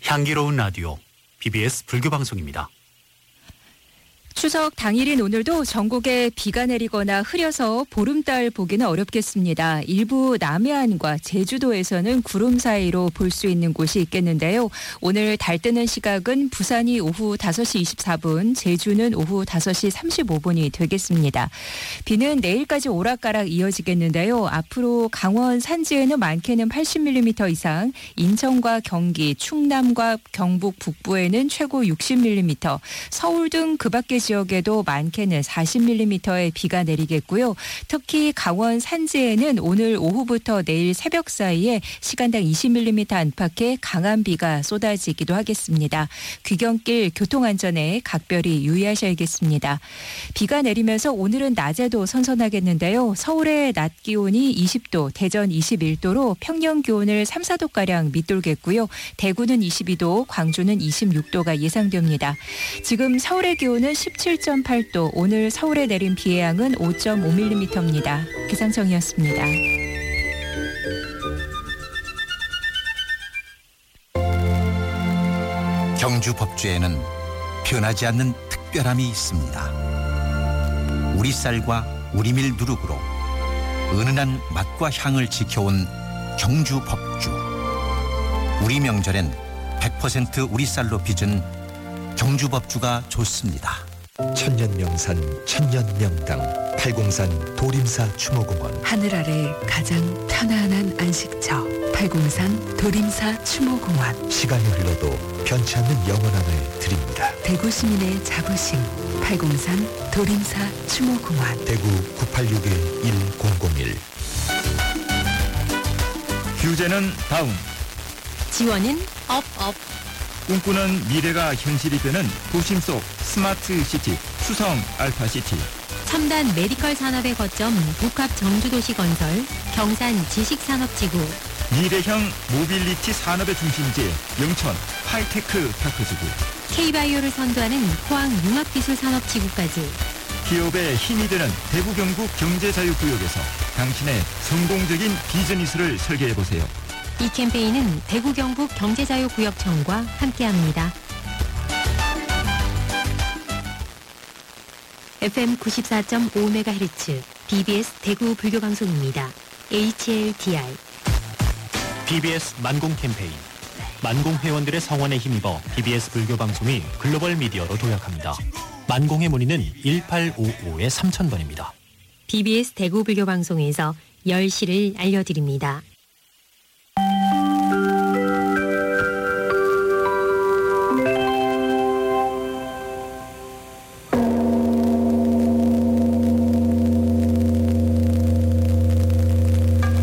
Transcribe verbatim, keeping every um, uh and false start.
향기로운 라디오 비비에스 불교방송입니다. 추석 당일인 오늘도 전국에 비가 내리거나 흐려서 보름달 보기는 어렵겠습니다. 일부 남해안과 제주도에서는 구름 사이로 볼 수 있는 곳이 있겠는데요. 오늘 달 뜨는 시각은 부산이 오후 다섯 시 이십사 분, 제주는 오후 다섯 시 삼십오 분이 되겠습니다. 비는 내일까지 오락가락 이어지겠는데요. 앞으로 강원 산지에는 많게는 팔십 밀리미터 이상, 인천과 경기, 충남과 경북 북부에는 최고 육십 밀리미터, 서울 등 그 밖의 지역에도 많게는 사십 밀리미터의 비가 내리겠고요. 특히 강원 산지에는 오늘 오후부터 내일 새벽 사이에 시간당 이십 밀리미터 안팎의 강한 비가 쏟아지기도 하겠습니다. 귀경길 교통안전에 각별히 유의하셔야겠습니다. 비가 내리면서 오늘은 낮에도 선선하겠는데요. 서울의 낮 기온이 이십 도, 대전 이십일 도로 평년 기온을 삼, 사 도가량 밑돌겠고요. 대구는 이십이 도, 광주는 이십육 도가 예상됩니다. 지금 서울의 기온은 십칠 점 팔 도, 오늘 서울에 내린 비의 양은 오 점 오 밀리미터입니다. 기상청이었습니다. 경주 법주에는 변하지 않는 특별함이 있습니다. 우리 쌀과 우리밀 누룩으로 은은한 맛과 향을 지켜온 경주 법주. 우리 명절엔 백 퍼센트 우리 쌀로 빚은 경주 법주가 좋습니다. 천년명산 천년명당 팔공산 도림사 추모공원. 하늘 아래 가장 편안한 안식처 팔공산 도림사 추모공원. 시간이 흘러도 변치 않는 영원함을 드립니다. 대구 시민의 자부심 팔공산 도림사 추모공원. 대구 구팔육일 일공공일. 규제는 다운, 지원은 업, 업. 꿈꾸는 미래가 현실이 되는 도심 속 스마트 시티 수성 알파시티. 첨단 메디컬 산업의 거점 복합 정주도시 건설 경산 지식산업지구. 미래형 모빌리티 산업의 중심지 영천 하이테크 파크지구. K바이오를 선도하는 포항 융합기술산업지구까지. 기업의 힘이 되는 대구 경북 경제자유구역에서 당신의 성공적인 비즈니스를 설계해보세요. 이 캠페인은 대구 경북 경제자유구역청과 함께합니다. 에프엠 구십사 점 오 메가헤르츠 비비에스 대구 불교방송입니다. 에이치엘디아이 비비에스 만공 캠페인. 만공 회원들의 성원에 힘입어 비비에스 불교방송이 글로벌 미디어로 도약합니다. 만공의 문의는 일팔오오 삼천 번입니다. 비비에스 대구 불교방송에서 열 시를 알려드립니다.